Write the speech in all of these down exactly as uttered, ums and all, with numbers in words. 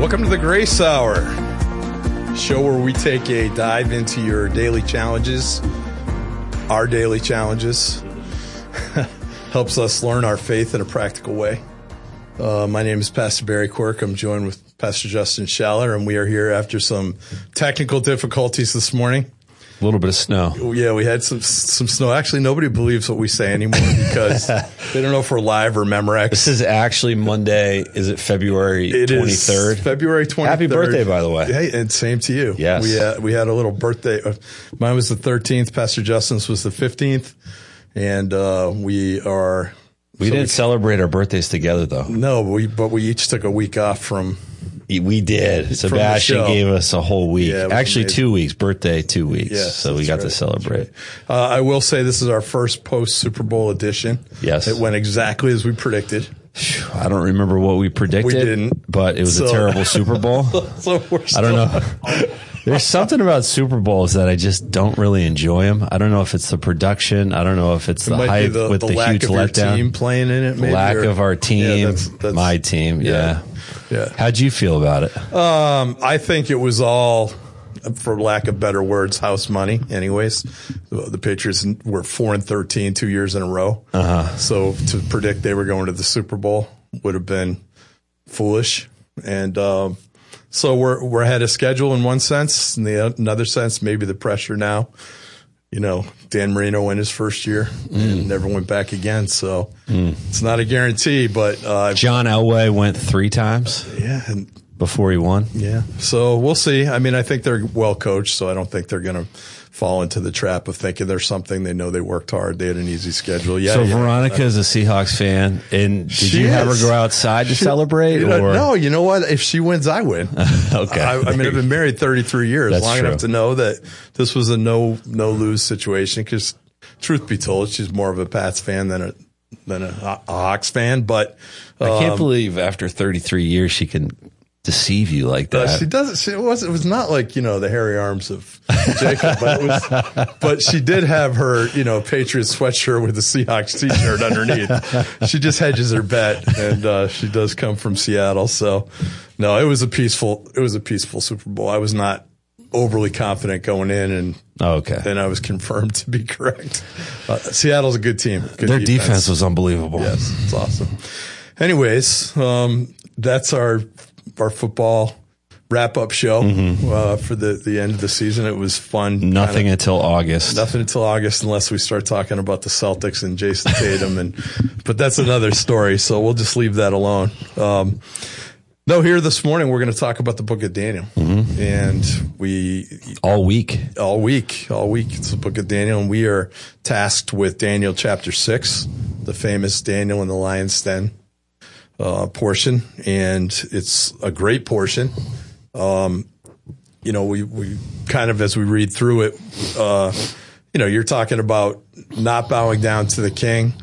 Welcome to the Grace Hour, show where we take a dive into your daily challenges, our daily challenges, helps us learn our faith in a practical way. Uh, my name is Pastor Barry Quirk. I'm joined with Pastor Justin Schaller, and we are here after some technical difficulties this morning. A little bit of snow. Yeah, we had some some snow. Actually, nobody believes what we say anymore because they don't know if we're live or Memorex. This is actually Monday. Is it February twenty-third? February twenty-third. Happy birthday, by the way. Hey, and same to you. Yes. We had, we had a little birthday. Mine was the thirteenth. Pastor Justin's was the fifteenth. And uh, we are... We so didn't we, celebrate our birthdays together, though. No, but we, but we each took a week off from... We did. Sebastian gave us a whole week. Yeah, Actually, amazing. two weeks. Birthday, two weeks. Yes, so we got right. to celebrate. Right. Uh, I will say this is our first post-Super Bowl edition. Yes. It went exactly as we predicted. I don't remember what we predicted. We didn't. But it was so, a terrible Super Bowl. so we're I don't know. There's something about Super Bowls that I just don't really enjoy them. I don't know if it's the production. I don't know if it's it the hype the, with the, the huge letdown. Team playing in it, maybe, the lack or, of our team, yeah, that's, that's, my team. Yeah. yeah. Yeah. How'd you feel about it? Um, I think it was all, for lack of better words, house money. Anyways, the, the Patriots were four and thirteen two years in a row. Uh-huh. So to predict they were going to the Super Bowl would have been foolish. And um, so we're we're ahead of schedule in one sense. In the another sense, maybe the pressure now. You know, Dan Marino went his first year and mm. never went back again. So mm. it's not a guarantee, but uh, John Elway went three times. Yeah, and before he won. Yeah, so we'll see. I mean, I think they're well coached, so I don't think they're going to fall into the trap of thinking there's something. They know they worked hard. They had an easy schedule. Yeah. So yeah, Veronica is a Seahawks fan, and did you is. have her go outside to she, celebrate? You know, or? No, you know what? If she wins, I win. Okay. I, I mean, I've been married thirty-three years, That's long true. enough to know that this was a no no lose situation. Because, truth be told, she's more of a Pats fan than a than a, a Hawks fan. But um, I can't believe after thirty-three years she can deceive you like that. Uh, she doesn't. She, it was. It was not like, you know, the hairy arms of Jacob, but it was. But she did have her, you know, Patriots sweatshirt with the Seahawks T-shirt underneath. She just hedges her bet, and uh, she does come from Seattle. So, no, it was a peaceful. It was a peaceful Super Bowl. I was not overly confident going in, and oh, okay, then I was confirmed to be correct. Uh, Seattle's a good team. Good Their defense. defense was unbelievable. Yes, it's awesome. Anyways, um, that's our. our football wrap-up show mm-hmm. uh, for the, the end of the season. It was fun. Nothing kinda, until August. Nothing until August unless we start talking about the Celtics and Jason Tatum. and But that's another story, so we'll just leave that alone. Um, no, here this morning we're going to talk about the book of Daniel. Mm-hmm. And we... All week. All week. All week. It's the book of Daniel, and we are tasked with Daniel chapter six, the famous Daniel in the lion's den. Uh, portion, and it's a great portion. Um, you know, we, we kind of, as we read through it, uh, you know, you're talking about not bowing down to the king,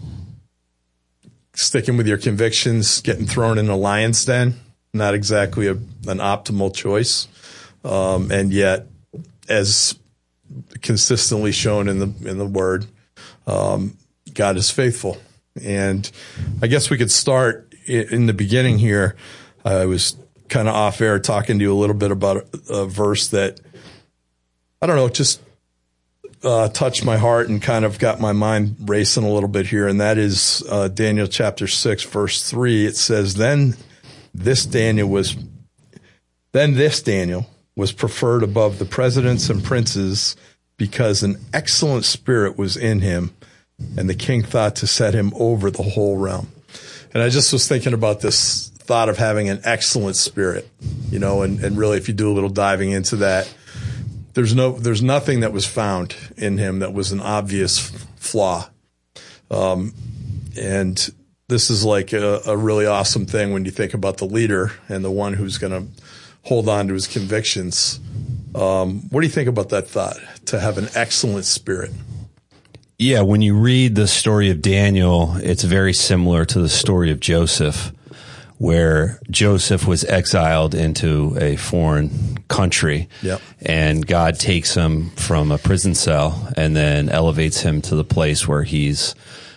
sticking with your convictions, getting thrown in a lion's den, not exactly a, an optimal choice. Um, and yet, as consistently shown in the, in the word, um, God is faithful. And I guess we could start in the beginning here. I was kind of off air talking to you a little bit about a, a verse that, I don't know, just uh, touched my heart and kind of got my mind racing a little bit here. And that is uh, Daniel chapter six, verse three. It says, then this Daniel was, then this Daniel was preferred above the presidents and princes because an excellent spirit was in him, and the king thought to set him over the whole realm. And I just was thinking about this thought of having an excellent spirit, you know, and, and really if you do a little diving into that, there's no, there's nothing that was found in him that was an obvious flaw. Um, and this is like a, a really awesome thing when you think about the leader and the one who's going to hold on to his convictions. Um, what do you think about that thought, to have an excellent spirit? Yeah, when you read the story of Daniel, it's very similar to the story of Joseph, where Joseph was exiled into a foreign country. Yep. And God takes him from a prison cell and then elevates him to the place where he's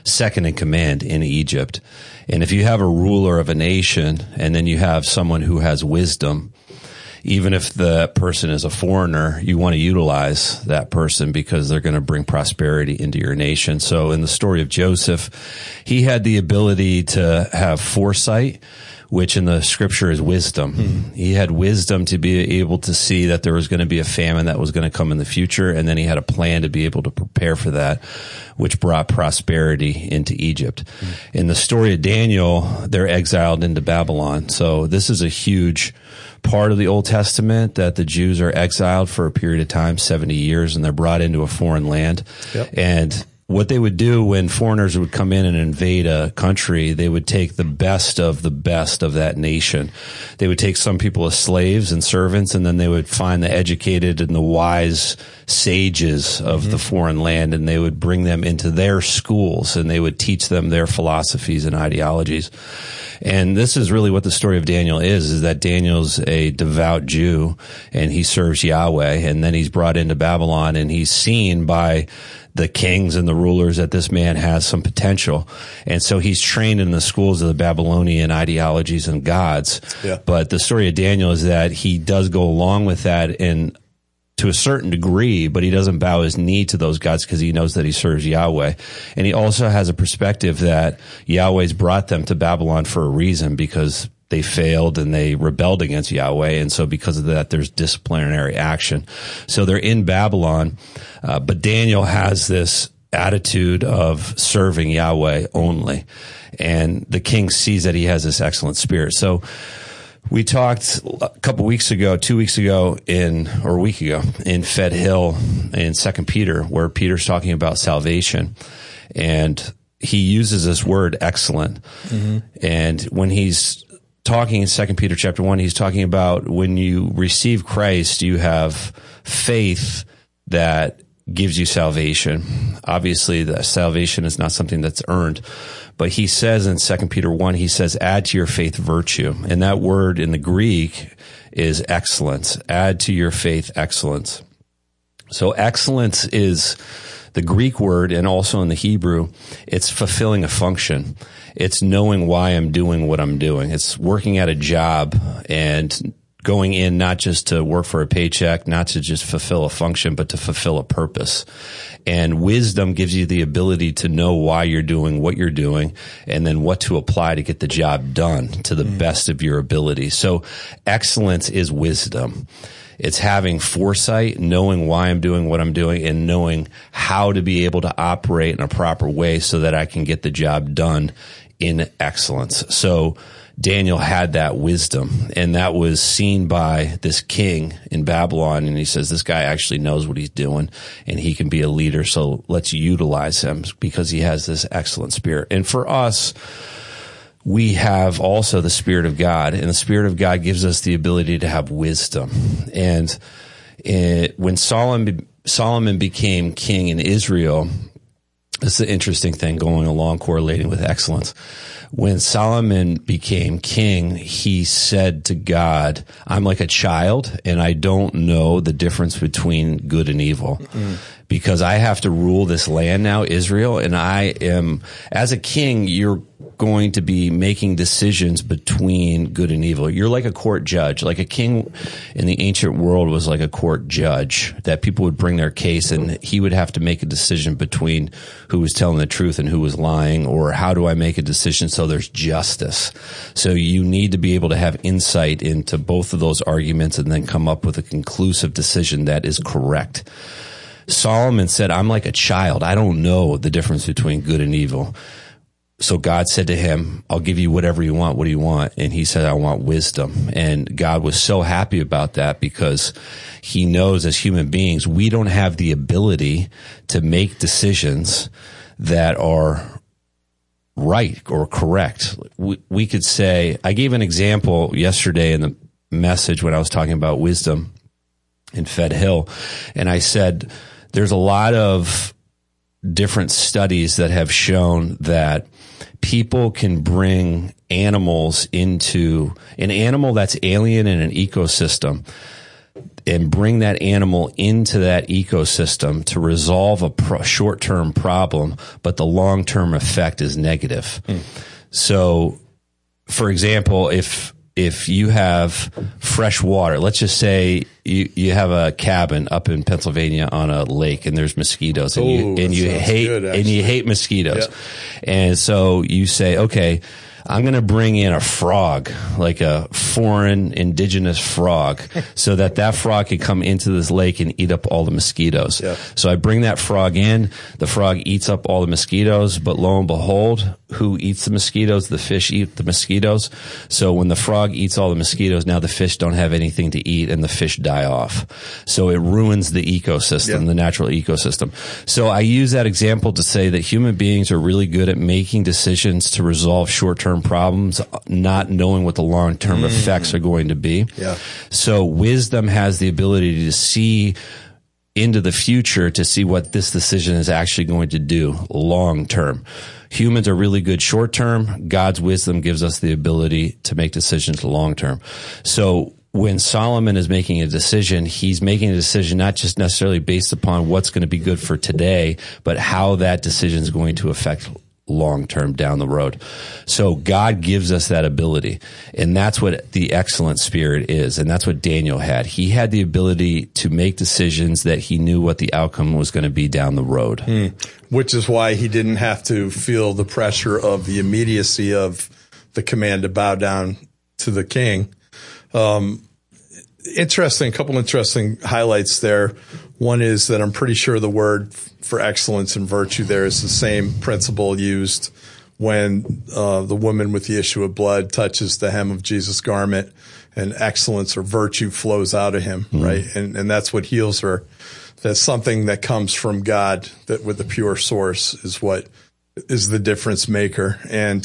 second in command in Egypt. And if you have a ruler of a nation and then you have someone who has wisdom, even if the person is a foreigner, you want to utilize that person because they're going to bring prosperity into your nation. So in the story of Joseph, he had the ability to have foresight, which in the scripture is wisdom. Hmm. He had wisdom to be able to see that there was going to be a famine that was going to come in the future, and then he had a plan to be able to prepare for that, which brought prosperity into Egypt. Hmm. In the story of Daniel, they're exiled into Babylon. So this is a huge part of the Old Testament, that the Jews are exiled for a period of time, seventy years, and they're brought into a foreign land. Yep. And what they would do when foreigners would come in and invade a country, they would take the best of the best of that nation. They would take some people as slaves and servants, and then they would find the educated and the wise sages of mm-hmm. the foreign land, and they would bring them into their schools, and they would teach them their philosophies and ideologies. And this is really what the story of Daniel is, is that Daniel's a devout Jew, and he serves Yahweh, and then he's brought into Babylon, and he's seen by the kings and the rulers that this man has some potential. And so he's trained in the schools of the Babylonian ideologies and gods. Yeah. But the story of Daniel is that he does go along with that in to a certain degree, but he doesn't bow his knee to those gods because he knows that he serves Yahweh. And he also has a perspective that Yahweh's brought them to Babylon for a reason, because they failed and they rebelled against Yahweh. And so because of that, there's disciplinary action. So they're in Babylon, uh, but Daniel has this attitude of serving Yahweh only. And the king sees that he has this excellent spirit. So we talked a couple weeks ago, two weeks ago in, or a week ago in Fed Hill in Second Peter, where Peter's talking about salvation, and he uses this word excellent. Mm-hmm. And when he's talking in Second Peter chapter one, he's talking about when you receive Christ, you have faith that gives you salvation. Obviously, the salvation is not something that's earned. But he says in Second Peter one, he says, add to your faith virtue. And that word in the Greek is excellence. Add to your faith excellence. So excellence is the Greek word, and also in the Hebrew, it's fulfilling a function. It's knowing why I'm doing what I'm doing. It's working at a job and going in not just to work for a paycheck, not to just fulfill a function, but to fulfill a purpose. And wisdom gives you the ability to know why you're doing what you're doing, and then what to apply to get the job done to the mm. best of your ability. So excellence is wisdom. It's having foresight, knowing why I'm doing what I'm doing, and knowing how to be able to operate in a proper way so that I can get the job done in excellence. So Daniel had that wisdom, and that was seen by this king in Babylon. And he says, this guy actually knows what he's doing, and he can be a leader. So let's utilize him because he has this excellent spirit. And for us, we have also the Spirit of God, and the Spirit of God gives us the ability to have wisdom. And it, when Solomon, Solomon became king in Israel, this is the interesting thing going along, correlating with excellence. When Solomon became king, he said to God, I'm like a child, and I don't know the difference between good and evil. Mm-hmm. Because I have to rule this land now, Israel, and I am, as a king, you're going to be making decisions between good and evil. You're like a court judge. Like a king in the ancient world was like a court judge, that people would bring their case, and he would have to make a decision between who was telling the truth and who was lying, or how do I make a decision so there's justice. So you need to be able to have insight into both of those arguments and then come up with a conclusive decision that is correct. Solomon said, I'm like a child. I don't know the difference between good and evil. So God said to him, I'll give you whatever you want. What do you want? And he said, I want wisdom. And God was so happy about that, because he knows as human beings, we don't have the ability to make decisions that are right or correct. We, we could say, I gave an example yesterday in the message when I was talking about wisdom in Fed Hill. And I said, there's a lot of different studies that have shown that people can bring animals into an animal that's alien in an ecosystem. and bring that animal into that ecosystem to resolve a pro- short-term problem, but the long-term effect is negative. Mm. So, for example, if if you have fresh water, let's just say you, you have a cabin up in Pennsylvania on a lake and there's mosquitoes and you, Ooh, and you hate, good, and you hate mosquitoes. Yep. And so you say, okay, I'm going to bring in a frog, like a foreign indigenous frog, so that that frog can come into this lake and eat up all the mosquitoes. Yep. So I bring that frog in, the frog eats up all the mosquitoes, but lo and behold, who eats the mosquitoes? The fish eat the mosquitoes. So when the frog eats all the mosquitoes, now the fish don't have anything to eat and the fish die off. So it ruins the ecosystem, Yep. the natural ecosystem. So I use that example to say that human beings are really good at making decisions to resolve short-term problems, not knowing what the long-term mm. effects are going to be. Yeah. So wisdom has the ability to see into the future to see what this decision is actually going to do long-term. Humans are really good short-term. God's wisdom gives us the ability to make decisions long-term. So when Solomon is making a decision, he's making a decision not just necessarily based upon what's going to be good for today, but how that decision is going to affect long term down the road. So God gives us that ability, and that's what the excellent spirit is, and that's what Daniel had. He had the ability to make decisions that he knew what the outcome was going to be down the road. Hmm. Which is why he didn't have to feel the pressure of the immediacy of the command to bow down to the king. Um, interesting, couple interesting highlights there. One is that I'm pretty sure the word for excellence and virtue there is the same principle used when uh, the woman with the issue of blood touches the hem of Jesus' garment and excellence or virtue flows out of him, mm-hmm. right? And and that's what heals her. That's something that comes from God, that with the pure source is what is the difference maker. And,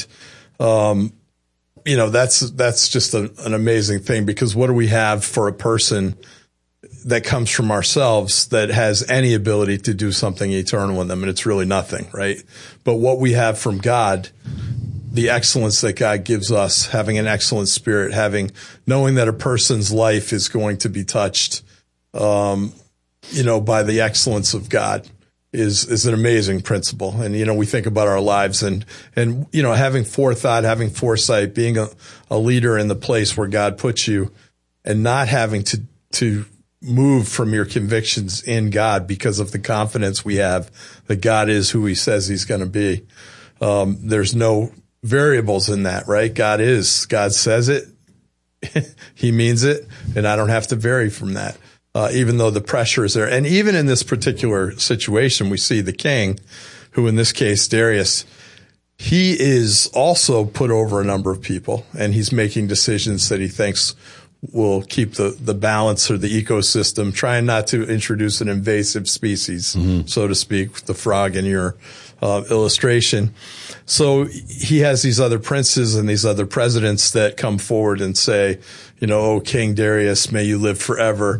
um, you know, that's, that's just a, an amazing thing, because what do we have for a person that comes from ourselves that has any ability to do something eternal in them? And it's really nothing, right? But what we have from God, the excellence that God gives us, having an excellent spirit, having, knowing that a person's life is going to be touched, um, you know, by the excellence of God is, is an amazing principle. And, you know, we think about our lives and, and, you know, having forethought, having foresight, being a, a leader in the place where God puts you, and not having to, to move from your convictions in God because of the confidence we have that God is who he says he's going to be. Um, there's no variables in that, right? God is, God says it, he means it, and I don't have to vary from that. Uh, even though the pressure is there. And even in this particular situation, we see the king, who in this case, Darius, he is also put over a number of people, and he's making decisions that he thinks will keep the, the balance or the ecosystem, trying not to introduce an invasive species, mm-hmm. so to speak, the frog in your uh, illustration. So he has these other princes and these other presidents that come forward and say, you know, oh, King Darius, may you live forever.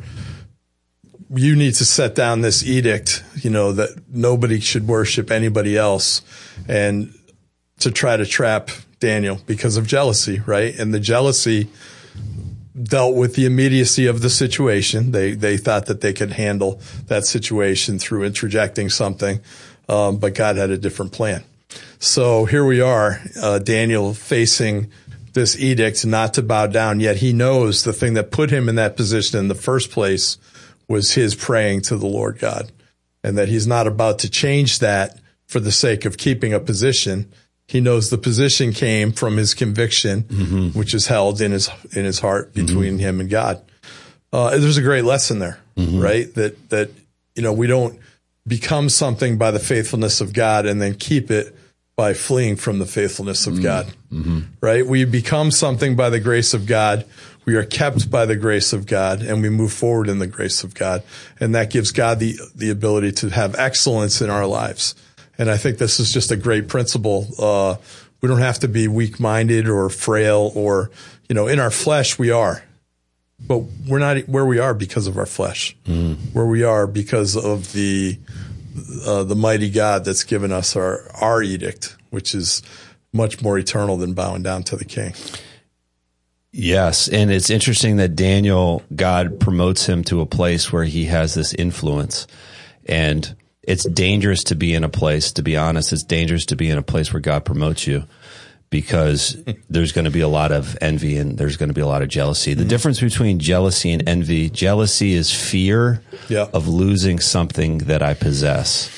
You need to set down this edict, you know, that nobody should worship anybody else, and to try to trap Daniel because of jealousy, right? And the jealousy dealt with the immediacy of the situation. They, they thought that they could handle that situation through interjecting something. Um, but God had a different plan. So here we are, uh, Daniel facing this edict not to bow down, yet he knows the thing that put him in that position in the first place was his praying to the Lord God, and that he's not about to change that for the sake of keeping a position. He knows the position came from his conviction, mm-hmm. which is held in his, in his heart between mm-hmm. him and God. Uh, there's a great lesson there, mm-hmm. right? That, that, you know, we don't become something by the faithfulness of God and then keep it by fleeing from the faithfulness of mm-hmm. God, mm-hmm. right? We become something by the grace of God. We are kept by the grace of God, and we move forward in the grace of God. And that gives God the, the ability to have excellence in our lives. And I think this is just a great principle. Uh, we don't have to be weak-minded or frail or, you know, in our flesh we are. But we're not where we are because of our flesh. Mm. Where we are because of the, uh, the mighty God that's given us our, our edict, which is much more eternal than bowing down to the king. Yes, and it's interesting that Daniel, God promotes him to a place where he has this influence, and it's dangerous to be in a place, to be honest, it's dangerous to be in a place where God promotes you, because there's going to be a lot of envy and there's going to be a lot of jealousy. The mm-hmm. difference between jealousy and envy, jealousy is fear yeah. of losing something that I possess.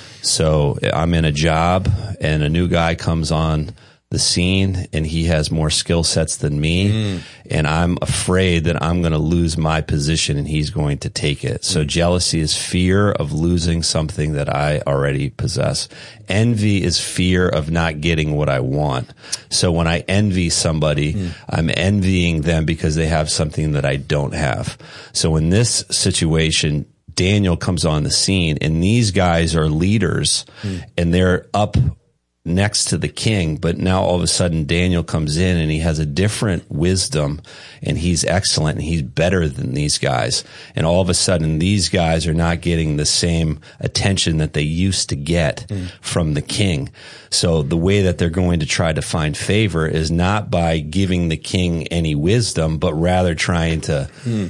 So I'm in a job and a new guy comes on the scene and he has more skill sets than me. Mm. And I'm afraid that I'm going to lose my position and he's going to take it. So mm. jealousy is fear of losing something that I already possess. Envy is fear of not getting what I want. So when I envy somebody, mm. I'm envying them because they have something that I don't have. So in this situation, Daniel comes on the scene and these guys are leaders mm. and they're up next to the king, but now all of a sudden Daniel comes in and he has a different wisdom and he's excellent and he's better than these guys. And all of a sudden these guys are not getting the same attention that they used to get mm. from the king. So the way that they're going to try to find favor is not by giving the king any wisdom, but rather trying to, mm.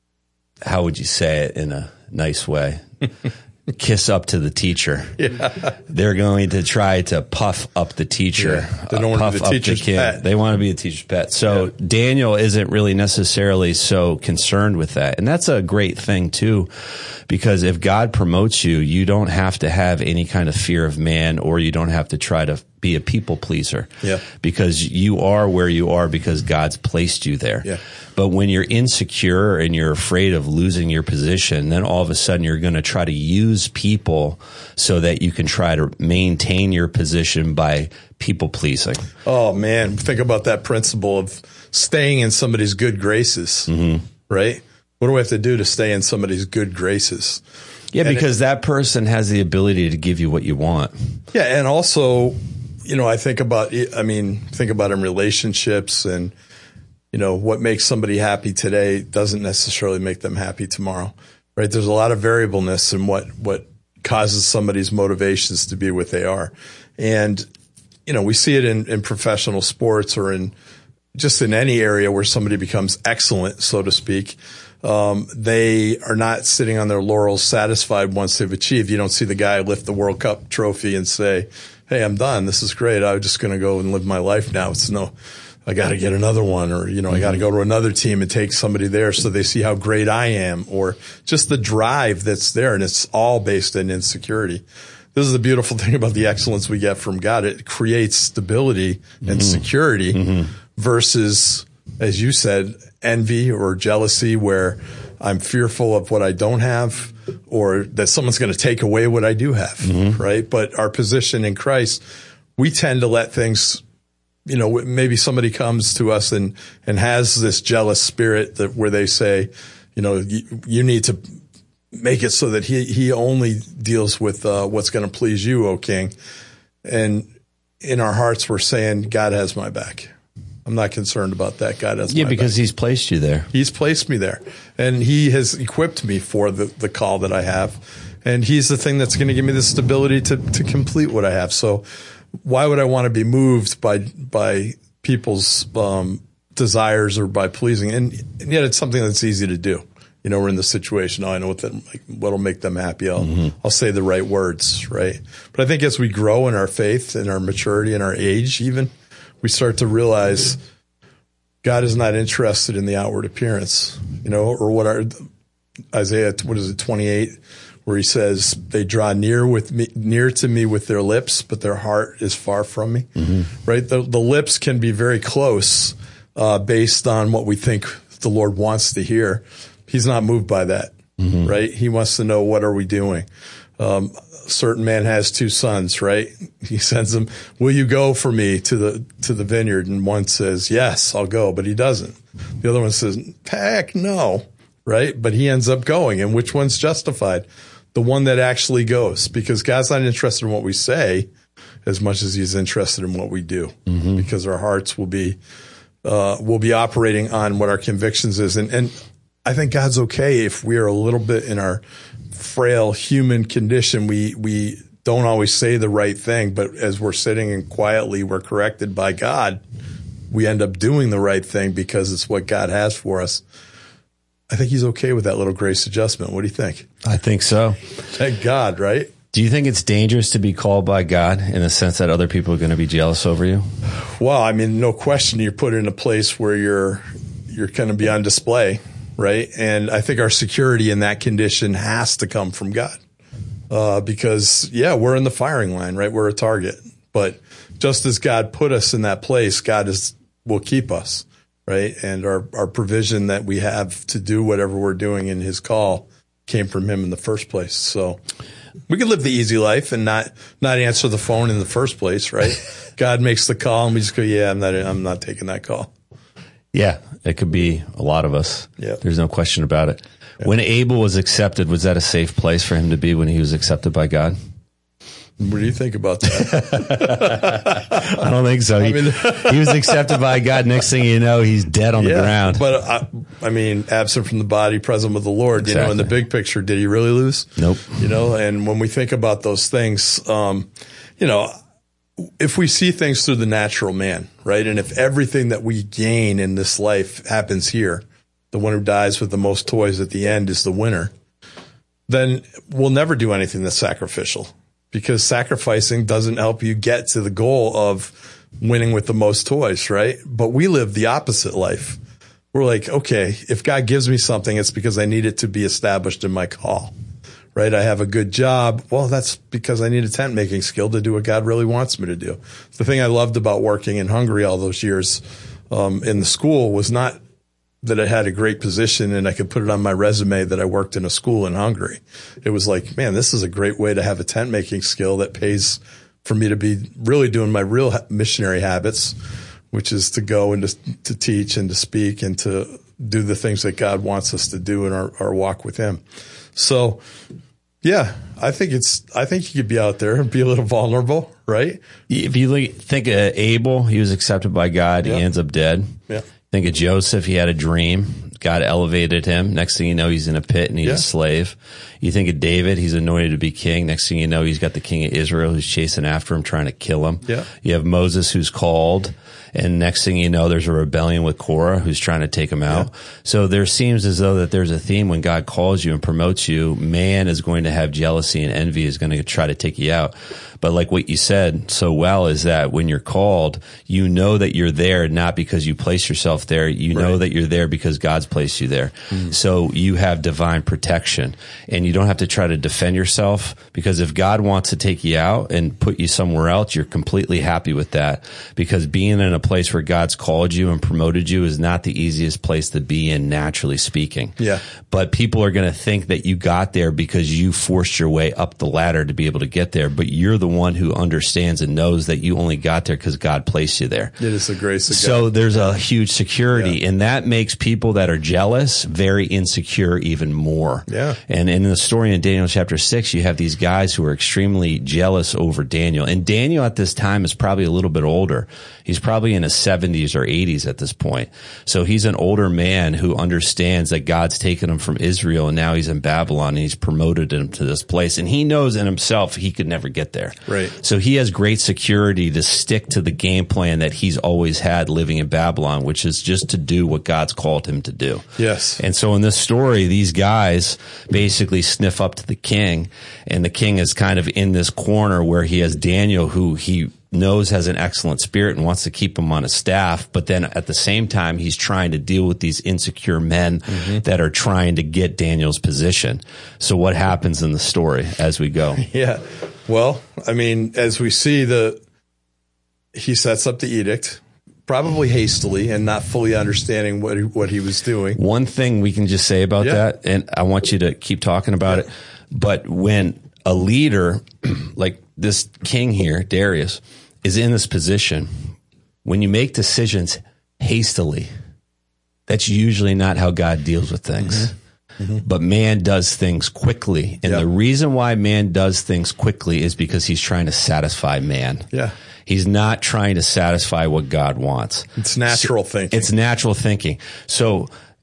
how would you say it in a nice way? Kiss up to the teacher. Yeah. They're going to try to puff up the teacher. Yeah. They don't want to be the teacher's pet. They want to be the teacher's pet. So yeah. Daniel isn't really necessarily so concerned with that. And that's a great thing too, because if God promotes you, you don't have to have any kind of fear of man, or you don't have to try to be a people pleaser. Yeah. Because you are where you are because God's placed you there. Yeah. But when you're insecure and you're afraid of losing your position, then all of a sudden you're going to try to use people so that you can try to maintain your position by people pleasing. Oh, man. Think about that principle of staying in somebody's good graces, mm-hmm. right? What do we have to do to stay in somebody's good graces? Yeah, and because it, that person has the ability to give you what you want. Yeah, and also, you know, I think about, I mean, think about in relationships and, you know, what makes somebody happy today doesn't necessarily make them happy tomorrow, right? There's a lot of variableness in what, what causes somebody's motivations to be what they are. And, you know, we see it in, in professional sports or in just in any area where somebody becomes excellent, so to speak. Um, they are not sitting on their laurels satisfied once they've achieved. You don't see the guy lift the World Cup trophy and say, hey, I'm done. This is great. I'm just going to go and live my life now. It's no, I got to get another one, or, you know, mm-hmm. I got to go to another team and take somebody there so they see how great I am, or just the drive that's there. And it's all based in insecurity. This is the beautiful thing about the excellence we get from God. It creates stability and mm-hmm. security mm-hmm. versus, as you said, envy or jealousy, where I'm fearful of what I don't have, or that someone's going to take away what I do have, mm-hmm. right? But our position in Christ, we tend to let things, you know, maybe somebody comes to us and, and has this jealous spirit that where they say, you know, you, you need to make it so that he, he only deals with uh, what's going to please you, O King. And in our hearts, we're saying, God has my back. I'm not concerned about that. God has yeah, my because back. He's placed you there. He's placed me there. And He has equipped me for the, the call that I have. And He's the thing that's going to give me the stability to, to complete what I have. So why would I want to be moved by by people's um, desires or by pleasing? And, and yet it's something that's easy to do. You know, we're in the situation. Oh, I know what that, like, what'll make them happy. I'll, mm-hmm. I'll say the right words, right? But I think as we grow in our faith and our maturity and our age, even, we start to realize God is not interested in the outward appearance, you know, or what our Isaiah, what is it, twenty-eight, where he says, they draw near with me, near to me with their lips, but their heart is far from me, mm-hmm. right? The, the lips can be very close, uh, based on what we think the Lord wants to hear. He's not moved by that, mm-hmm. right? He wants to know, what are we doing? Um, a certain man has two sons, right? He sends them, will you go for me to the, to the vineyard? And one says, yes, I'll go, but he doesn't. The other one says, heck no, right? But he ends up going. And which one's justified? The one that actually goes, because God's not interested in what we say as much as He's interested in what we do, mm-hmm. because our hearts will be, uh, will be operating on what our convictions is. And, and I think God's okay if we are a little bit in our frail human condition. We, we don't always say the right thing, but as we're sitting and quietly, we're corrected by God. we end up doing the right thing because it's what God has for us, I think he's okay with that little grace adjustment. What do you think? I think so. Thank God, right? Do you think it's dangerous to be called by God in the sense that other people are going to be jealous over you? Well, I mean, no question you're put in a place where you're you're going to be on display, right? And I think our security in that condition has to come from God. Uh, because, yeah, we're in the firing line, right? We're a target. But just as God put us in that place, God is will keep us, right? And our, our provision that we have to do whatever we're doing in his call came from him in the first place. So we could live the easy life and not, not answer the phone in the first place, right? God makes the call and we just go, yeah, I'm not, I'm not taking that call. Yeah, it could be a lot of us. Yep. There's no question about it. Yep. When Abel was accepted, was that a safe place for him to be when he was accepted by God? What do you think about that? I don't think so. He, I mean, he was accepted by God. Next thing you know, he's dead on yeah, the ground. But I, I mean, absent from the body, present with the Lord. Exactly. You know, in the big picture, did he really lose? Nope. You know, and when we think about those things, um, you know, if we see things through the natural man, right, and if everything that we gain in this life happens here, the one who dies with the most toys at the end is the winner, then we'll never do anything that's sacrificial. Because sacrificing doesn't help you get to the goal of winning with the most toys, right? But we live the opposite life. We're like, okay, if God gives me something, it's because I need it to be established in my call, right? I have a good job. Well, that's because I need a tent making skill to do what God really wants me to do. The thing I loved about working in Hungary all those years um, in the school was not that I had a great position and I could put it on my resume that I worked in a school in Hungary. It was like, man, this is a great way to have a tent making skill that pays for me to be really doing my real missionary habits, which is to go and to, to teach and to speak and to do the things that God wants us to do in our, our walk with him. So yeah, I think it's, I think you could be out there and be a little vulnerable, right? If you look, think of Abel, he was accepted by God. Yeah. He ends up dead. Yeah. Think of Joseph. He had a dream. God elevated him. Next thing you know, he's in a pit and he's Yeah. a slave. You think of David. He's anointed to be king. Next thing you know, he's got the king of Israel who's chasing after him, trying to kill him. Yeah. You have Moses who's called. And next thing you know, there's a rebellion with Korah who's trying to take him out. Yeah. So there seems as though that there's a theme when God calls you and promotes you, man is going to have jealousy and envy is going to try to take you out. But like what you said so well is that when you're called, you know that you're there not because you place yourself there. You know right. that you're there because God's placed you there. Mm. So you have divine protection and you don't have to try to defend yourself because if God wants to take you out and put you somewhere else, you're completely happy with that because being in a place where God's called you and promoted you is not the easiest place to be in, naturally speaking. Yeah. But people are going to think that you got there because you forced your way up the ladder to be able to get there. But you're the one who understands and knows that you only got there because God placed you there. It is the grace of God. So there's a huge security, yeah. and that makes people that are jealous very insecure even more. Yeah. And in the story in Daniel chapter six, you have these guys who are extremely jealous over Daniel. And Daniel at this time is probably a little bit older. He's probably in his seventies or eighties at this point. So he's an older man who understands that God's taken him from Israel and now he's in Babylon and he's promoted him to this place. And he knows in himself he could never get there. Right. So he has great security to stick to the game plan that he's always had living in Babylon, which is just to do what God's called him to do. Yes. And so in this story, these guys basically sniff up to the king, and the king is kind of in this corner where he has Daniel, who he knows has an excellent spirit and wants to keep him on his staff. But then at the same time, he's trying to deal with these insecure men mm-hmm. that are trying to get Daniel's position. So what happens in the story as we go? Yeah. Well, I mean, as we see, the he sets up the edict, probably hastily and not fully understanding what he, what he was doing. One thing we can just say about yeah. that, and I want you to keep talking about yeah. it, but when a leader like this king here, Darius, is in this position, when you make decisions hastily, that's usually not how God deals with things. Mm-hmm. Mm-hmm. But man does things quickly. And yep. the reason why man does things quickly is because he's trying to satisfy man. Yeah. He's not trying to satisfy what God wants. It's natural so thinking. It's natural thinking. So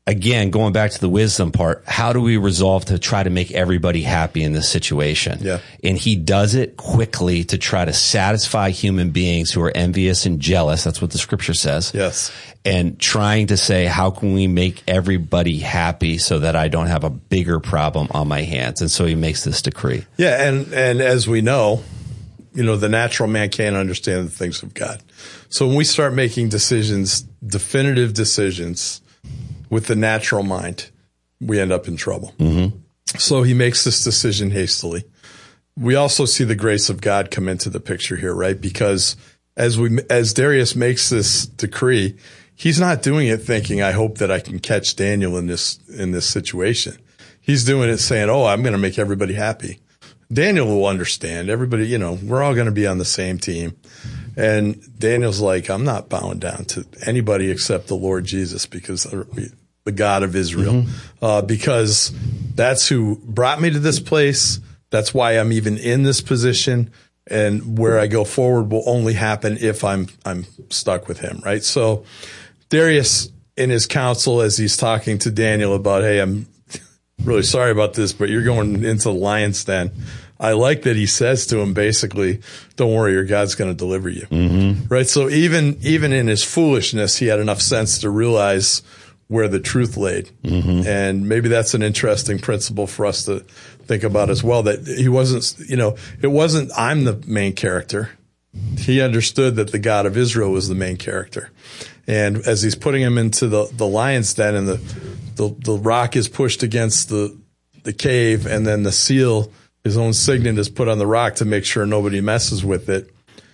again, going back to the wisdom part, how do we resolve to try to make everybody happy in this situation? Yeah. And he does it quickly to try to satisfy human beings who are envious and jealous. That's what the scripture says. Yes. And trying to say, how can we make everybody happy so that I don't have a bigger problem on my hands? And so he makes this decree. Yeah. And, and as we know, you know, the natural man can't understand the things of God. So when we start making decisions, definitive decisions with the natural mind, we end up in trouble. Mm-hmm. So he makes this decision hastily. We also see the grace of God come into the picture here, right? Because as we, as Darius makes this decree, he's not doing it thinking, I hope that I can catch Daniel in this, in this situation. He's doing it saying, oh, I'm going to make everybody happy. Daniel will understand. Everybody, you know, we're all going to be on the same team. And Daniel's like, I'm not bowing down to anybody except the Lord Jesus, because the God of Israel, mm-hmm. uh, because that's who brought me to this place. That's why I'm even in this position. And where I go forward will only happen if I'm, I'm stuck with him. Right. So Darius, in his counsel, as he's talking to Daniel about, hey, I'm really sorry about this, but you're going into the lion's den. I like that he says to him, basically, don't worry, your God's going to deliver you. Mm-hmm. Right. So even, even in his foolishness, he had enough sense to realize where the truth laid. Mm-hmm. And maybe that's an interesting principle for us to think about as well, that he wasn't, you know, it wasn't, I'm the main character. He understood that the God of Israel was the main character. And as he's putting him into the, the lion's den, and the, the, the rock is pushed against the, the cave, and then the seal, his own signet, is put on the rock to make sure nobody messes with it.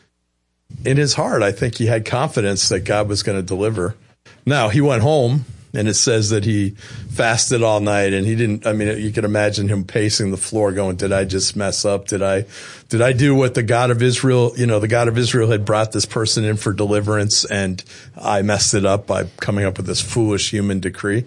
In his heart, I think he had confidence that God was going to deliver. Now, he went home, and it says that he fasted all night, and he didn't, I mean, you can imagine him pacing the floor going, did I just mess up? Did I, did I do what the God of Israel, you know, the God of Israel had brought this person in for deliverance, and I messed it up by coming up with this foolish human decree?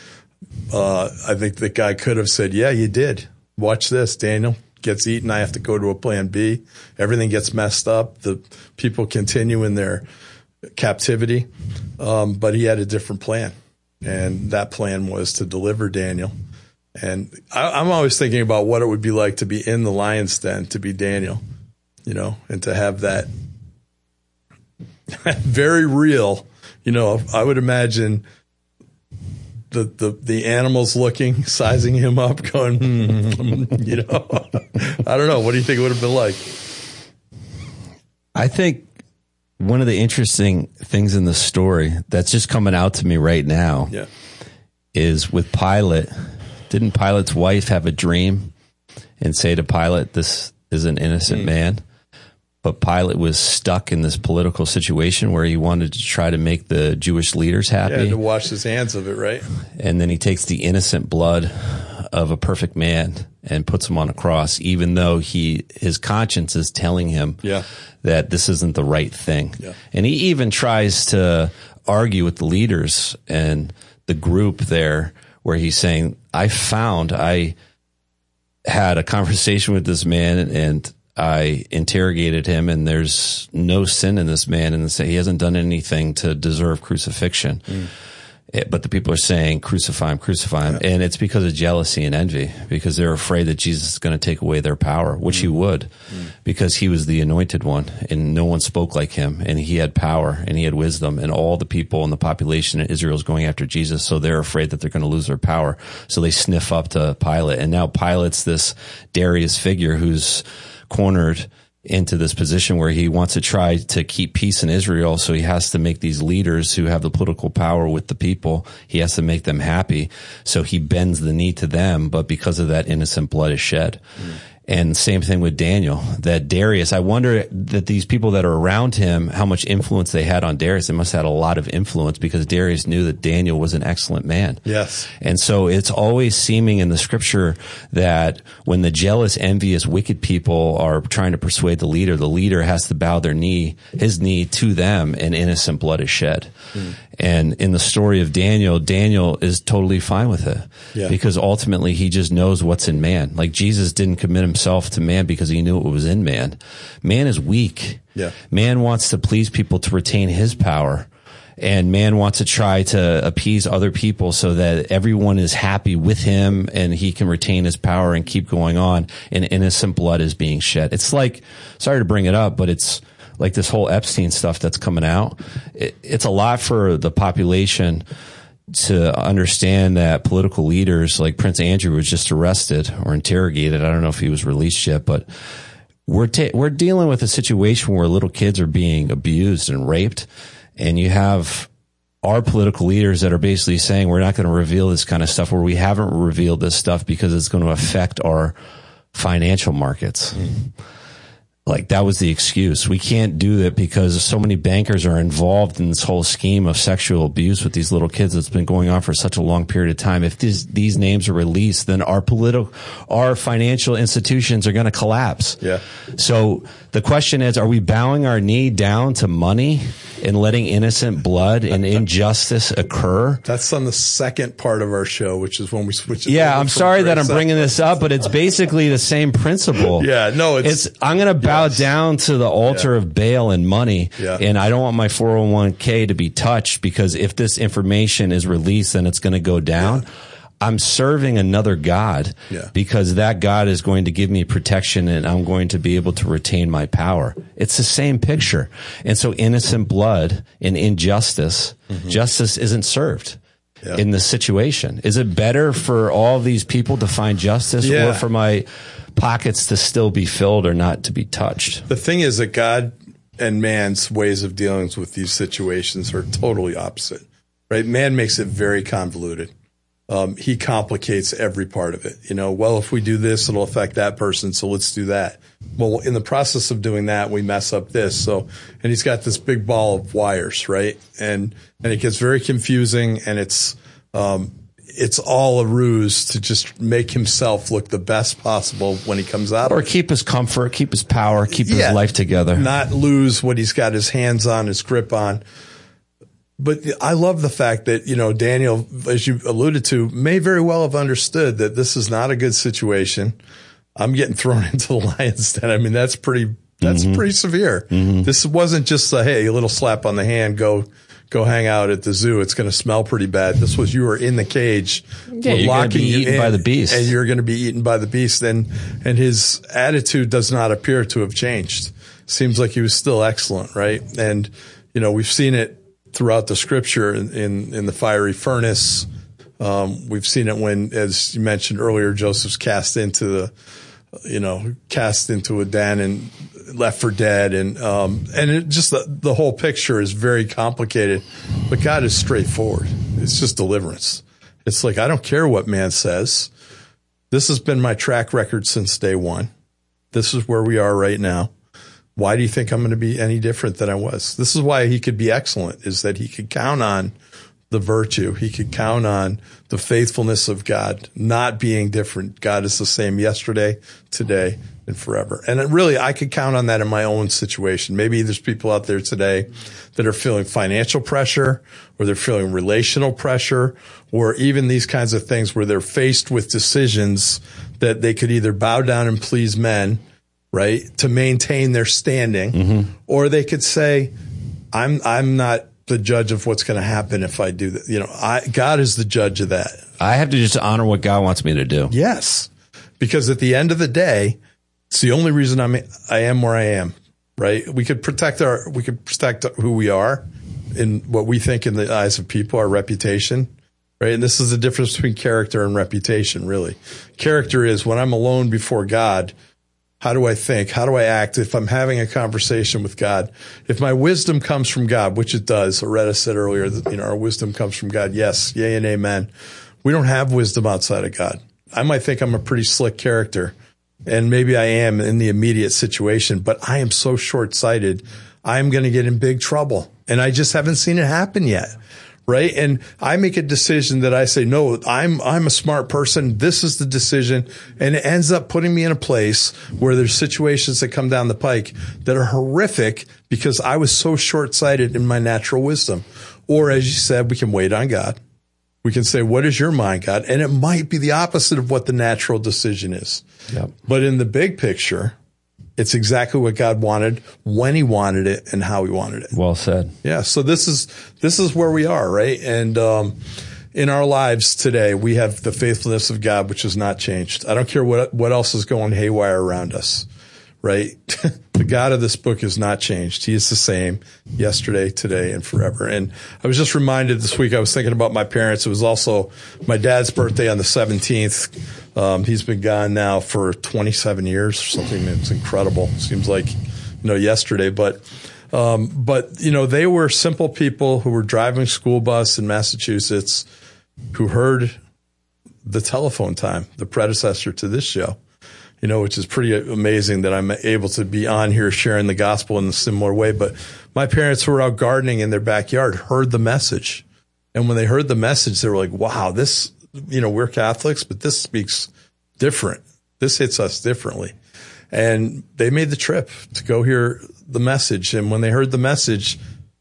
Uh, I think the guy could have said, yeah, you did. Watch this. Daniel gets eaten. I have to go to a plan B. Everything gets messed up. The people continue in their captivity. Um, but he had a different plan. And that plan was to deliver Daniel. And I, I'm always thinking about what it would be like to be in the lion's den, to be Daniel, you know, and to have that very real, you know, I would imagine the, the, the animals looking, sizing him up, going, hmm, you know, I don't know. What do you think it would have been like? I think one of the interesting things in the story that's just coming out to me right now yeah. is with Pilate. Didn't Pilate's wife have a dream and say to Pilate, this is an innocent mm. man? But Pilate was stuck in this political situation where he wanted to try to make the Jewish leaders happy. Yeah, to wash his hands of it, right? And then he takes the innocent blood of a perfect man and puts him on a cross, even though he his conscience is telling him yeah. that this isn't the right thing. Yeah. And he even tries to argue with the leaders and the group there, where he's saying, I found, I had a conversation with this man, and I interrogated him, and there's no sin in this man, and he hasn't done anything to deserve crucifixion. Mm. But the people are saying, crucify him, crucify him. Yeah. And it's because of jealousy and envy, because they're afraid that Jesus is going to take away their power, which mm. he would, mm. because he was the anointed one, and no one spoke like him, and he had power, and he had wisdom, and all the people in the population in Israel is going after Jesus, so they're afraid that they're going to lose their power. So they sniff up to Pilate, and now Pilate's this Darius figure who's cornered into this position where he wants to try to keep peace in Israel. So he has to make these leaders who have the political power with the people, he has to make them happy. So he bends the knee to them, but because of that, innocent blood is shed. Mm. And same thing with Daniel, that Darius, I wonder that these people that are around him, how much influence they had on Darius. They must have had a lot of influence, because Darius knew that Daniel was an excellent man. Yes. And so it's always seeming in the scripture that when the jealous, envious, wicked people are trying to persuade the leader, the leader has to bow their knee, his knee to them, and innocent blood is shed. Mm. And in the story of Daniel, Daniel is totally fine with it, yeah. because ultimately he just knows what's in man. Like Jesus didn't commit himself to man because he knew what was in man. Man is weak. Yeah. Man wants to please people to retain his power. And man wants to try to appease other people so that everyone is happy with him and he can retain his power and keep going on, and innocent blood is being shed. It's like, sorry to bring it up, but it's like this whole Epstein stuff that's coming out. It, it's a lot for the population to understand that political leaders like Prince Andrew was just arrested or interrogated. I don't know if he was released yet, but we're ta- we're dealing with a situation where little kids are being abused and raped. And you have our political leaders that are basically saying we're not going to reveal this kind of stuff, or we haven't revealed this stuff because it's going to affect our financial markets. Mm. Like, that was the excuse. We can't do that because so many bankers are involved in this whole scheme of sexual abuse with these little kids that's been going on for such a long period of time. If these, these names are released, then our political, our financial institutions are going to collapse. Yeah. So the question is, are we bowing our knee down to money and letting innocent blood and injustice occur? That's on the second part of our show, which is when we switch it. Yeah, I'm sorry that I'm bringing this up, but it's basically the same principle. Yeah, no, it's, it's I'm going to bow yes. down to the altar yeah. of Baal and money, yeah. and I don't want my four oh one k to be touched, because if this information is released, then it's going to go down. Yeah. I'm serving another God yeah. because that God is going to give me protection and I'm going to be able to retain my power. It's the same picture. And so innocent blood and injustice, mm-hmm. justice isn't served yeah. in this situation. Is it better for all these people to find justice yeah. or for my pockets to still be filled or not to be touched? The thing is that God and man's ways of dealing with these situations are totally opposite, right? Man makes it very convoluted. Um, he complicates every part of it. You know, well, if we do this, it'll affect that person, so let's do that. Well, in the process of doing that, we mess up this. So, and he's got this big ball of wires, right? And and it gets very confusing, and it's um, it's all a ruse to just make himself look the best possible when he comes out. Or keep his comfort, keep his power, keep yeah, his life together. Not lose what he's got his hands on, his grip on. But I love the fact that, you know, Daniel, as you alluded to, may very well have understood that this is not a good situation. I'm getting thrown into the lion's den. I mean, that's pretty, that's mm-hmm. pretty severe. Mm-hmm. This wasn't just a, hey, a little slap on the hand, go, go hang out at the zoo. It's going to smell pretty bad. This was, you were in the cage. Yeah, you're going to be eaten by the beast. And you're going to be eaten by the beast. And, and his attitude does not appear to have changed. Seems like he was still excellent, right? And, you know, we've seen it throughout the scripture in, in, in the fiery furnace. Um, we've seen it when, as you mentioned earlier, Joseph's cast into the, you know, cast into a den and left for dead. And, um, and it just, the, the whole picture is very complicated, but God is straightforward. It's just deliverance. It's like, I don't care what man says. This has been my track record since day one. This is where we are right now. Why do you think I'm going to be any different than I was? This is why he could be excellent, is that he could count on the virtue. He could count on the faithfulness of God, not being different. God is the same yesterday, today, and forever. And it really, I could count on that in my own situation. Maybe there's people out there today that are feeling financial pressure, or they're feeling relational pressure, or even these kinds of things where they're faced with decisions that they could either bow down and please men, right, to maintain their standing, mm-hmm. or they could say, I'm, I'm not the judge of what's going to happen if I do that. You know, I, God is the judge of that. I have to just honor what God wants me to do. Yes. Because at the end of the day, it's the only reason I'm, I am where I am, right? We could protect our, we could protect who we are in what we think in the eyes of people, our reputation, right? And this is the difference between character and reputation, really. Character is when I'm alone before God, how do I think? How do I act if I'm having a conversation with God? If my wisdom comes from God, which it does, Loretta said earlier that, you know, our wisdom comes from God. Yes, yay and amen. We don't have wisdom outside of God. I might think I'm a pretty slick character, and maybe I am in the immediate situation, but I am so short-sighted, I'm going to get in big trouble. And I just haven't seen it happen yet. Right. And I make a decision that I say, no, I'm, I'm a smart person. This is the decision. And it ends up putting me in a place where there's situations that come down the pike that are horrific because I was so short-sighted in my natural wisdom. Or as you said, we can wait on God. We can say, what is your mind, God? And it might be the opposite of what the natural decision is. Yep. But in the big picture, It's exactly what God wanted, when he wanted it, and how he wanted it. Well said. Yeah. So this is, this is where we are, right? And, um, in our lives today, we have the faithfulness of God, which has not changed. I don't care what, what else is going haywire around us, right? The God of this book has not changed. He is the same yesterday, today, and forever. And I was just reminded this week, I was thinking about my parents. It was also my dad's birthday on the seventeenth. Um, he's been gone now for twenty-seven years or something. It's incredible. Seems like, you know, yesterday, but, um, but, you know, they were simple people who were driving school bus in Massachusetts, who heard the Telephone Time, the predecessor to this show, you know, which is pretty amazing that I'm able to be on here sharing the gospel in a similar way. But my parents who were out gardening in their backyard heard the message. And when they heard the message, they were like, wow, this, you know, we're Catholics, but this speaks different. This hits us differently. And they made the trip to go hear the message. And when they heard the message,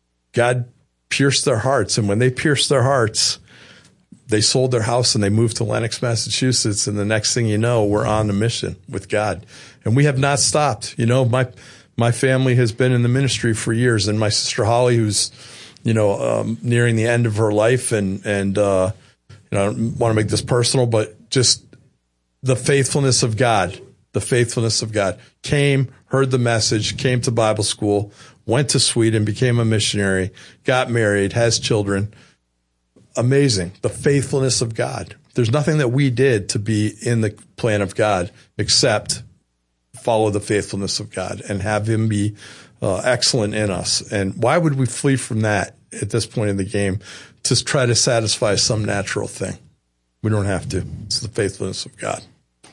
God pierced their hearts. And when they pierced their hearts, they sold their house and they moved to Lenox, Massachusetts. And the next thing you know, we're on a mission with God. And we have not stopped. You know, my, my family has been in the ministry for years. And my sister Holly, who's, you know, um, nearing the end of her life, and, and, uh, you know, I don't want to make this personal, but just the faithfulness of God, the faithfulness of God, came, heard the message, came to Bible school, went to Sweden, became a missionary, got married, has children. Amazing. The faithfulness of God. There's nothing that we did to be in the plan of God except follow the faithfulness of God and have him be uh, excellent in us. And why would we flee from that at this point in the game to try to satisfy some natural thing? We don't have to. It's the faithfulness of God.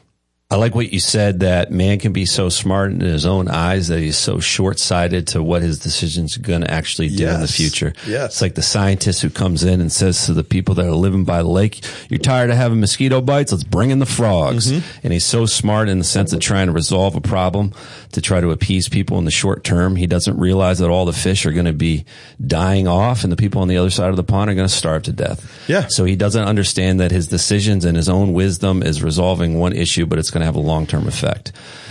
I like what you said, that man can be so smart in his own eyes that he's so short-sighted to what his decisions are going to actually do yes. in the future. Yes. It's like the scientist who comes in and says to the people that are living by the lake, you're tired of having mosquito bites? Let's bring in the frogs. Mm-hmm. And he's so smart in the sense of trying to resolve a problem to try to appease people in the short term. He doesn't realize that all the fish are going to be dying off and the people on the other side of the pond are going to starve to death. Yeah. So he doesn't understand that his decisions and his own wisdom is resolving one issue, but it's going to have a long-term effect.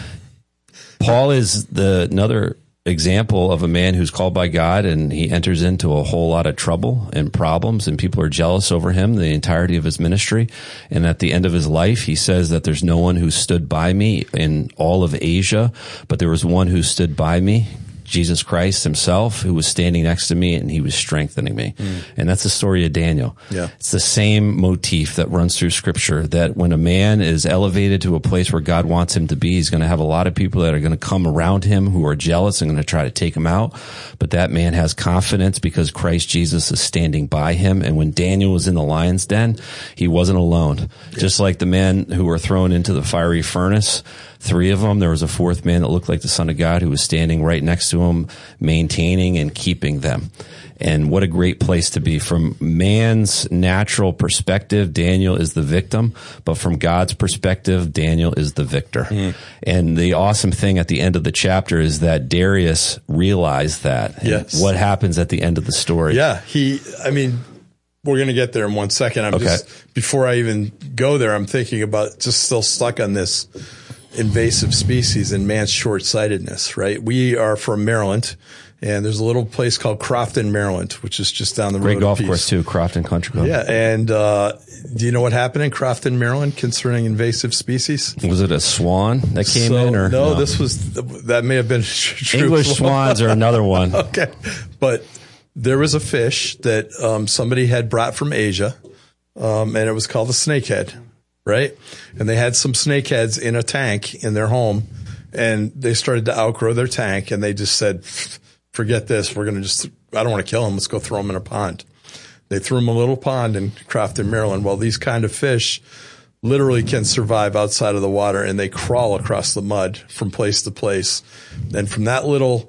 Paul is the another example of a man who's called by God, and he enters into a whole lot of trouble and problems, and people are jealous over him the entirety of his ministry. And at the end of his life, he says that there's no one who stood by me in all of Asia, but there was one who stood by me, Jesus Christ himself, who was standing next to me and he was strengthening me. Mm. And that's the story of Daniel. Yeah. It's the same motif that runs through scripture, that when a man is elevated to a place where God wants him to be, he's going to have a lot of people that are going to come around him who are jealous and going to try to take him out. But that man has confidence because Christ Jesus is standing by him. And when Daniel was in the lion's den, he wasn't alone. Yeah. Just like the men who were thrown into the fiery furnace, three of them, there was a fourth man that looked like the Son of God who was standing right next to him, maintaining and keeping them. And what a great place to be. From man's natural perspective, Daniel is the victim, but from God's perspective, Daniel is the victor. Mm. And the awesome thing at the end of the chapter is that Darius realized that. Yes. What happens at the end of the story? Yeah, he, I mean, we're going to get there in one second. I'm okay. just, before I even go there, I'm thinking about, just still stuck on this invasive species and man's short-sightedness, right? We are from Maryland, and there's a little place called Crofton, Maryland, which is just down the Great road. Great golf course too, Crofton Country Club. Yeah, and uh, do you know what happened in Crofton, Maryland concerning invasive species? Was it a swan that came so, in? Or no, no, this was, that may have been true. English swans are another one. Okay, but there was a fish that um, somebody had brought from Asia, um, and it was called the snakehead. Right? And they had some snakeheads in a tank in their home, and they started to outgrow their tank, and they just said, forget this. We're going to just, I don't want to kill them. Let's go throw them in a pond. They threw them in a little pond in Crofton, Maryland. Well, these kind of fish literally can survive outside of the water, and they crawl across the mud from place to place. And from that little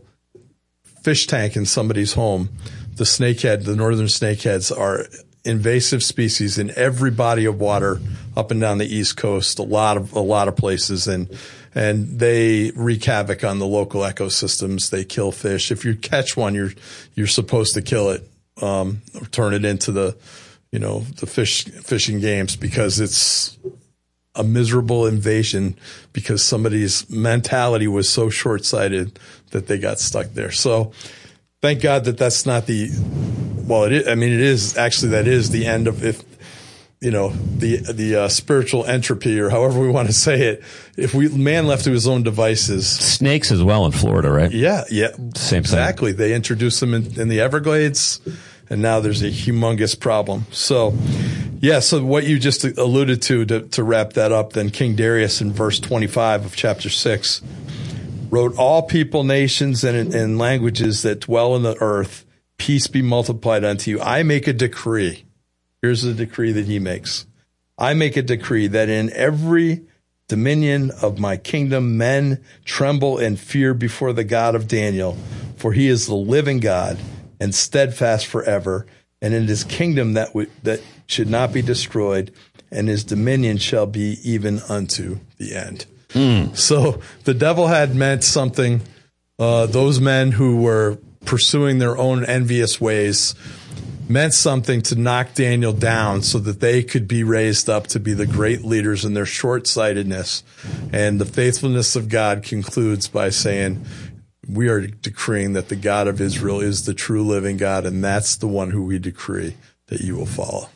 fish tank in somebody's home, the snakehead, the northern snakeheads are invasive species in every body of water up and down the East Coast, a lot of, a lot of places. And, and they wreak havoc on the local ecosystems. They kill fish. If you catch one, you're, you're supposed to kill it, um, or turn it into the, you know, the fish, fishing games, because it's a miserable invasion because somebody's mentality was so short-sighted that they got stuck there. So thank God that that's not the, well, it is, I mean, it is actually, that is the end of, if, you know, the, the uh, spiritual entropy, or however we want to say it. If we, man left to his own devices. Snakes as well in Florida, right? Yeah. Yeah. Same exactly. thing. They introduced them in, in the Everglades, and now there's a humongous problem. So, yeah, so what you just alluded to, to, to wrap that up, then King Darius in verse twenty-five of chapter six wrote, all people, nations, and, and languages that dwell in the earth, peace be multiplied unto you. I make a decree. Here's the decree that he makes. I make a decree that in every dominion of my kingdom, men tremble and fear before the God of Daniel, for he is the living God and steadfast forever, and in his kingdom that w- that should not be destroyed, and his dominion shall be even unto the end. Mm. So the devil had meant something. Uh, those men who were pursuing their own envious ways meant something to knock Daniel down so that they could be raised up to be the great leaders in their short-sightedness. And the faithfulness of God concludes by saying, we are decreeing that the God of Israel is the true living God, and that's the one who we decree that you will follow.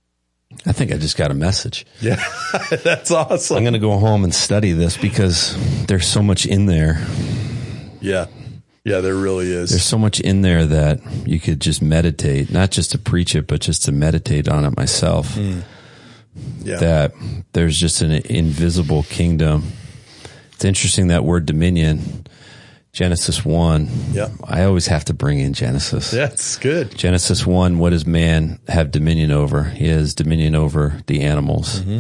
I think I just got a message. Yeah, that's awesome. I'm going to go home and study this because there's so much in there. Yeah. Yeah, there really is. There's so much in there that you could just meditate, not just to preach it, but just to meditate on it myself. Mm. Yeah. That there's just an invisible kingdom. It's interesting, that word dominion, Genesis one. Yeah. I always have to bring in Genesis. That's good. Genesis one, what does man have dominion over? He has dominion over the animals. Mm-hmm.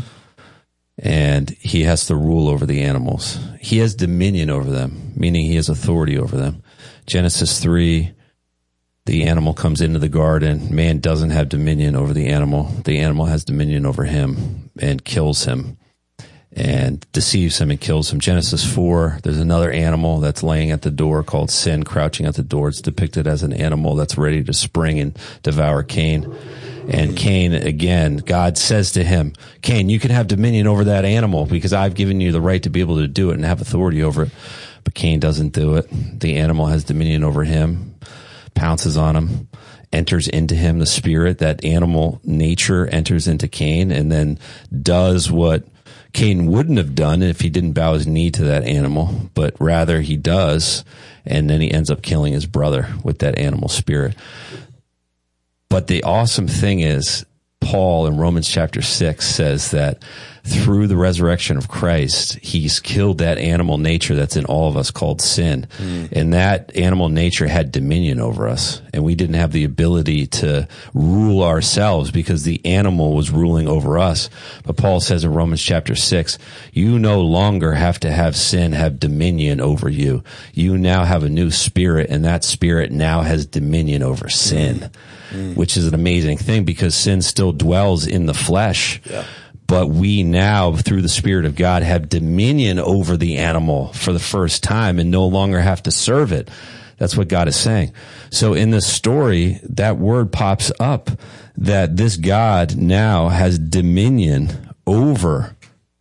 And he has to rule over the animals. He has dominion over them, meaning he has authority over them. Genesis three, the animal comes into the garden. Man doesn't have dominion over the animal. The animal has dominion over him and kills him and deceives him and kills him. Genesis four, there's another animal that's laying at the door called sin, crouching at the door. It's depicted as an animal that's ready to spring and devour Cain. And Cain, again, God says to him, Cain, you can have dominion over that animal because I've given you the right to be able to do it and have authority over it. But Cain doesn't do it. The animal has dominion over him, pounces on him, enters into him. The spirit, that animal nature, enters into Cain and then does what Cain wouldn't have done if he didn't bow his knee to that animal, but rather he does, and then he ends up killing his brother with that animal spirit. But the awesome thing is, Paul in Romans chapter six says that through the resurrection of Christ, he's killed that animal nature that's in all of us called sin. Mm. And that animal nature had dominion over us. And we didn't have the ability to rule ourselves because the animal was ruling over us. But Paul says in Romans chapter six, you no longer have to have sin have dominion over you. You now have a new spirit, and that spirit now has dominion over sin. Mm. Mm. Which is an amazing thing because sin still dwells in the flesh. Yeah. But we now, through the Spirit of God, have dominion over the animal for the first time and no longer have to serve it. That's what God is saying. So in this story, that word pops up that this God now has dominion over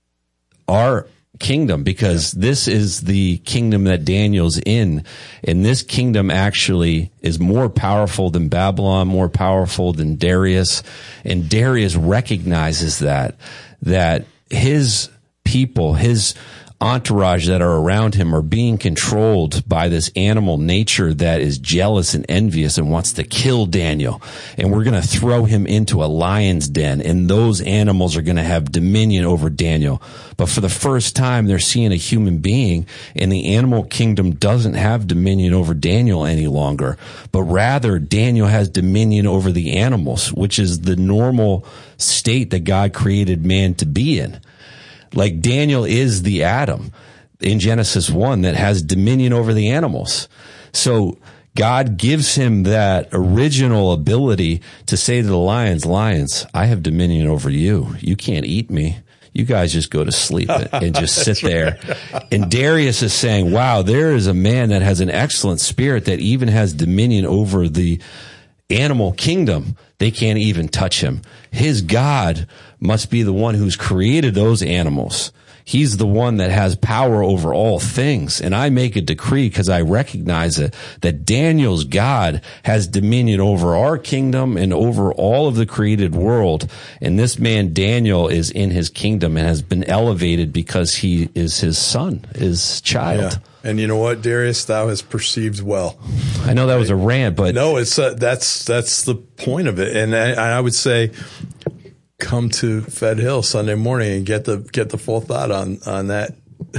our kingdom, because yeah. this is the kingdom that Daniel's in, and this kingdom actually is more powerful than Babylon, more powerful than Darius, and Darius recognizes that that his people, his entourage that are around him are being controlled by this animal nature that is jealous and envious and wants to kill Daniel. And we're going to throw him into a lion's den, and those animals are going to have dominion over Daniel. But for the first time, they're seeing a human being, and the animal kingdom doesn't have dominion over Daniel any longer, but rather Daniel has dominion over the animals, which is the normal state that God created man to be in. Like Daniel is the Adam in Genesis one that has dominion over the animals. So God gives him that original ability to say to the lions, lions, I have dominion over you. You can't eat me. You guys just go to sleep and just sit there. Right. And Darius is saying, wow, there is a man that has an excellent spirit that even has dominion over the animal kingdom, they can't even touch him. His God must be the one who's created those animals. He's the one that has power over all things. And I make a decree because I recognize it, that Daniel's God has dominion over our kingdom and over all of the created world. And this man, Daniel, is in his kingdom and has been elevated because he is his son, his child. Yeah. And you know what, Darius, thou hast perceived well. I know that was a rant, but no, it's uh, that's that's the point of it. And I, I would say, come to Fed Hill Sunday morning and get the get the full thought on on that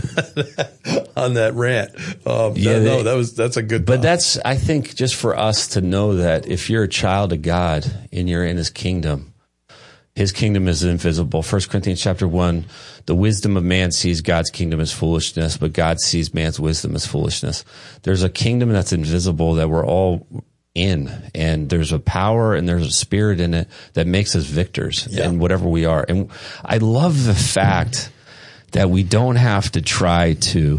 on that rant. Um, yeah, that, they, no, that was that's a good. But thought. that's I think just for us to know that if you're a child of God and you're in His kingdom, His kingdom is invisible. First Corinthians chapter one, the wisdom of man sees God's kingdom as foolishness, but God sees man's wisdom as foolishness. There's a kingdom that's invisible that we're all in, and there's a power and there's a spirit in it that makes us victors yeah. in whatever we are. And I love the fact that we don't have to try to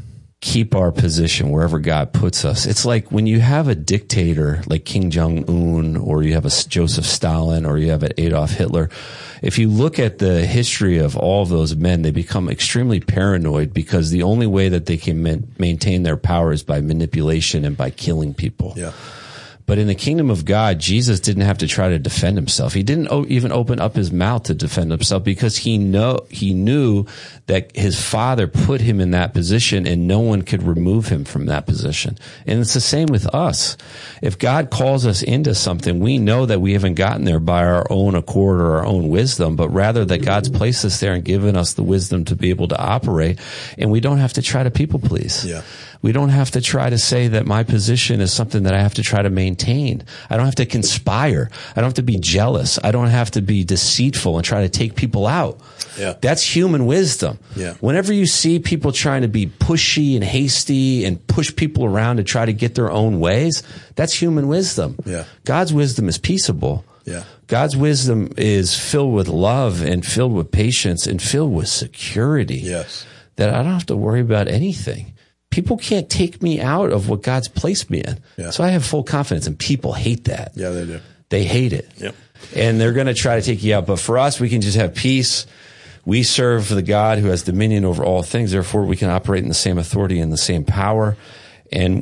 keep our position wherever God puts us. It's like when you have a dictator like Kim Jong-un, or you have a Joseph Stalin, or you have an Adolf Hitler. If you look at the history of all of those men, they become extremely paranoid because the only way that they can ma- maintain their power is by manipulation and by killing people. Yeah. But in the kingdom of God, Jesus didn't have to try to defend himself. He didn't o- even open up his mouth to defend himself because he know he knew that his Father put him in that position and no one could remove him from that position. And it's the same with us. If God calls us into something, we know that we haven't gotten there by our own accord or our own wisdom, but rather that God's placed us there and given us the wisdom to be able to operate, and we don't have to try to people please. Yeah. We don't have to try to say that my position is something that I have to try to maintain. I don't have to conspire. I don't have to be jealous. I don't have to be deceitful and try to take people out. Yeah. That's human wisdom. Yeah. Whenever you see people trying to be pushy and hasty and push people around to try to get their own ways, that's human wisdom. Yeah. God's wisdom is peaceable. Yeah. God's wisdom is filled with love and filled with patience and filled with security. Yes. That I don't have to worry about anything. People can't take me out of what God's placed me in. Yeah. So I have full confidence, and people hate that. Yeah, they do. They hate it. Yep. And they're going to try to take you out. But for us, we can just have peace. We serve the God who has dominion over all things. Therefore, we can operate in the same authority and the same power. And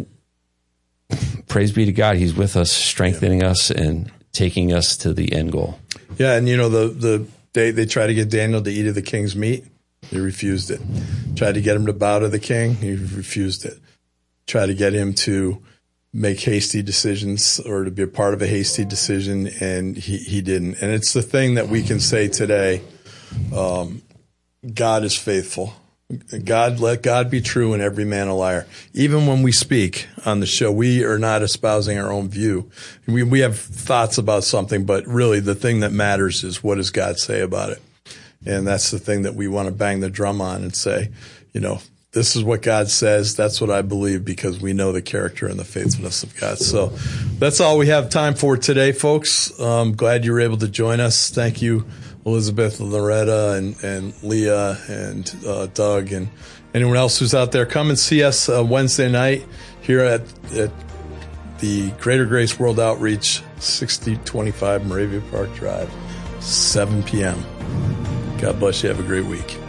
praise be to God, He's with us, strengthening yeah. us and taking us to the end goal. Yeah, and you know, the, the they, they try to get Daniel to eat of the king's meat. He refused it. Tried to get him to bow to the king. He refused it. Tried to get him to make hasty decisions or to be a part of a hasty decision, and he, he didn't. And it's the thing that we can say today. Um, God is faithful. God, let God be true and every man a liar. Even when we speak on the show, we are not espousing our own view. We, we have thoughts about something, but really the thing that matters is what does God say about it? And that's the thing that we want to bang the drum on and say, you know, this is what God says. That's what I believe because we know the character and the faithfulness of God. So that's all we have time for today, folks. I'm glad you were able to join us. Thank you, Elizabeth, Loretta, and, and Leah, and uh, Doug, and anyone else who's out there. Come and see us uh, Wednesday night here at, at the Greater Grace World Outreach, sixty twenty-five Moravia Park Drive, seven p.m. God bless you. Have a great week.